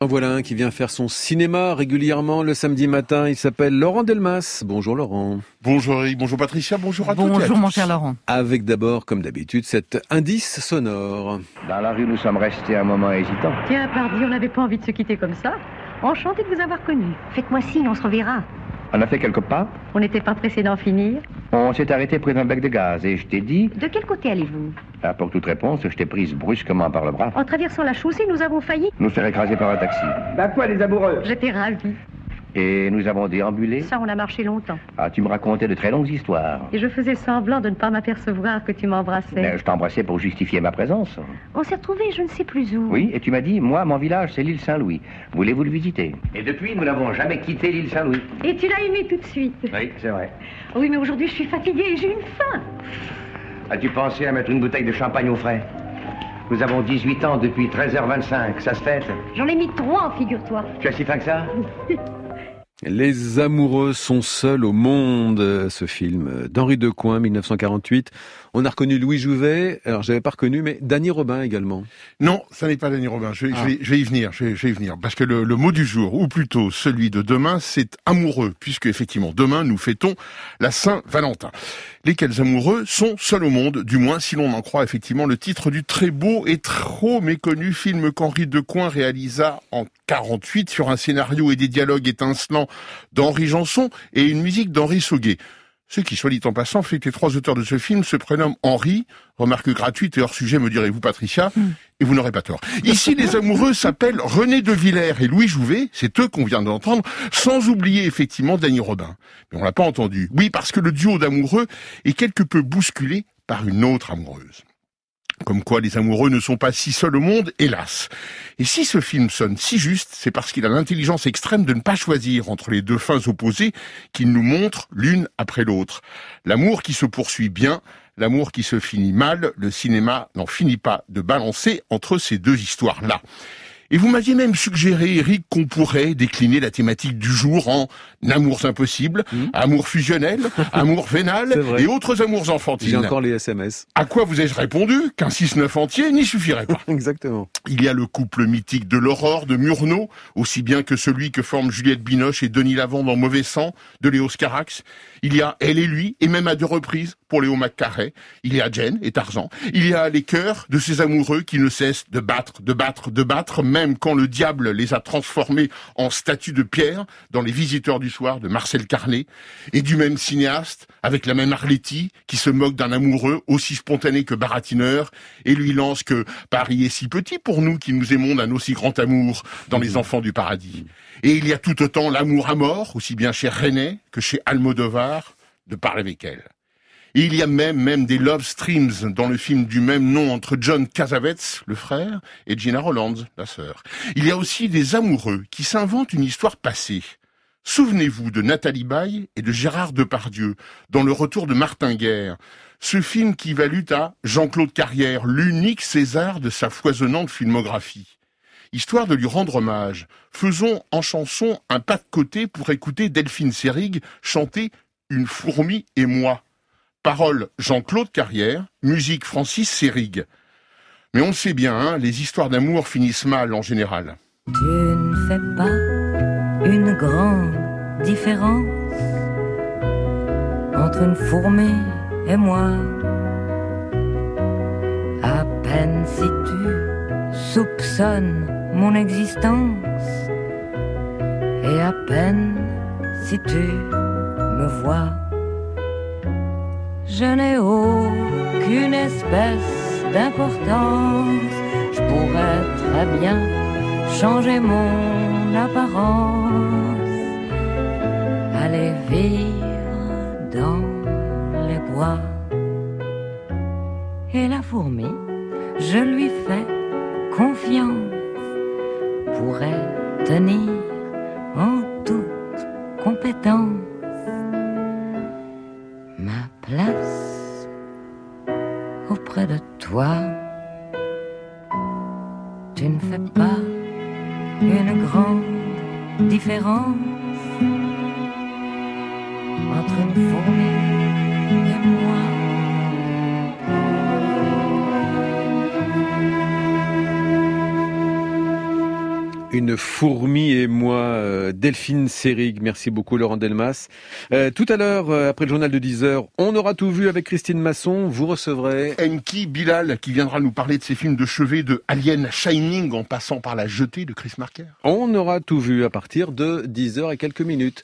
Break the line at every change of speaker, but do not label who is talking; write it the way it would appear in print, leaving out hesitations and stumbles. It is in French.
En voilà un qui vient faire son cinéma régulièrement le samedi matin. Il s'appelle Laurent Delmas. Bonjour Laurent.
Bonjour Eric, bonjour Patricia, bonjour à toutes et à
Bonjour
tous.
mon cher Laurent.
Avec d'abord, comme d'habitude, cet indice sonore.
Dans la rue, nous sommes restés un moment hésitants.
Tiens, pardi, on n'avait pas envie de se quitter comme ça. Enchanté de vous avoir connu. Faites-moi signe, on se reverra.
On a fait quelques pas.
On n'était pas pressé d'en finir.
On s'est arrêté près d'un bec de gaz et je t'ai dit...
De quel côté allez-vous?
Pour toute réponse, je t'ai prise brusquement par le bras.
En traversant la chaussée, nous avons failli.
Nous faire écraser par un taxi.
Quoi, les amoureux?
J'étais ravie.
Et nous avons déambulé.
Ça, on a marché longtemps.
Tu me racontais de très longues histoires.
Et je faisais semblant de ne pas m'apercevoir que tu m'embrassais.
Je t'embrassais pour justifier ma présence.
On s'est retrouvés je ne sais plus où.
Oui, et tu m'as dit, moi, mon village, c'est l'île Saint-Louis. Voulez-vous le visiter? Et depuis, nous n'avons jamais quitté l'île Saint-Louis.
Et tu l'as aimé tout de suite.
Oui, c'est vrai.
Oui, mais aujourd'hui, je suis fatiguée et j'ai une faim.
As-tu pensé à mettre une bouteille de champagne au frais? Nous avons 18 ans depuis 13h25. Ça se fête?
J'en ai mis 3, figure-toi.
Tu as si faim que ça?
Les amoureux sont seuls au monde. Ce film d'Henri Decoing, 1948. On a reconnu Louis Jouvet. Alors, j'avais pas reconnu, mais Danny Robin également.
Non, ça n'est pas Danny Robin, je vais y venir, je vais y venir. Parce que le mot du jour, ou plutôt celui de demain, c'est amoureux, puisque effectivement, demain, nous fêtons la Saint-Valentin. Lesquels amoureux sont seuls au monde, du moins si l'on en croit effectivement le titre du très beau et trop méconnu film qu'Henri Decoing réalisa en 48 sur un scénario et des dialogues étincelants d'Henri Janson et une musique d'Henri Sauguet. Ce qui, soit dit en passant, fait que les trois auteurs de ce film se prénomment Henri, remarque gratuite et hors sujet, me direz-vous Patricia, et vous n'aurez pas tort. Ici, les amoureux s'appellent René de Villers et Louis Jouvet, c'est eux qu'on vient d'entendre, sans oublier effectivement Danny Robin. Mais on l'a pas entendu. Oui, parce que le duo d'amoureux est quelque peu bousculé par une autre amoureuse. Comme quoi les amoureux ne sont pas si seuls au monde, hélas. Et si ce film sonne si juste, c'est parce qu'il a l'intelligence extrême de ne pas choisir entre les deux fins opposées qu'il nous montre l'une après l'autre. L'amour qui se poursuit bien, l'amour qui se finit mal, le cinéma n'en finit pas de balancer entre ces deux histoires-là. Et vous m'aviez même suggéré, Eric, qu'on pourrait décliner la thématique du jour en amours impossibles, amour fusionnel, amour vénal et autres amours enfantines.
J'ai encore les SMS.
À quoi vous ai-je répondu qu'un 6-9 entier n'y suffirait pas.
Exactement. Il
Il y a le couple mythique de l'Aurore de Murnau, aussi bien que celui que forment Juliette Binoche et Denis Lavande dans Mauvais sang, de Léo Scarax. Il y a Elle et lui, et même à 2 reprises, pour Léo McCarey. Il y a Jane et Tarzan. Il y a les cœurs de ces amoureux qui ne cessent de battre, même quand le diable les a transformés en statues de pierre dans Les Visiteurs du soir de Marcel Carné. Et du même cinéaste, avec la même Arletty, qui se moque d'un amoureux aussi spontané que baratineur, et lui lance que Paris est si petit pour nous qui nous aimons d'un aussi grand amour dans Les Enfants du paradis. Et il y a tout autant l'amour à mort, aussi bien chez René que chez Almodovar, de Parler avec elle. Et il y a même des love streams dans le film du même nom entre John Cassavetes, le frère, et Gina Rollands, la sœur. Il y a aussi des amoureux qui s'inventent une histoire passée. Souvenez-vous de Nathalie Baye et de Gérard Depardieu dans Le Retour de Martin Guerre, ce film qui valut à Jean-Claude Carrière l'unique César de sa foisonnante filmographie. Histoire de lui rendre hommage, faisons en chanson un pas de côté pour écouter Delphine Seyrig chanter Une fourmi et moi. Paroles Jean-Claude Carrière, musique Francis Seyrig. Mais on le sait bien, les histoires d'amour finissent mal en général.
Tu ne fais pas une grande différence entre une fourmi et moi. À peine si tu soupçonnes mon existence, et à peine si tu me vois. Je n'ai aucune espèce d'importance. Je pourrais très bien changer mon apparence, aller vivre dans les bois. Et la fourmi, je lui fais confiance, pourrait tenir en toute compétence ma place auprès de toi. Tu ne fais pas une grande différence entre une fourmi et moi.
Une fourmi et moi, Delphine Seyrig. Merci beaucoup Laurent Delmas. Tout à l'heure, après le journal de 10h, on aura tout vu avec Christine Masson. Vous recevrez
Enki Bilal qui viendra nous parler de ses films de chevet de Alien à Shining en passant par La Jetée de Chris Marker.
On aura tout vu à partir de 10h et quelques minutes.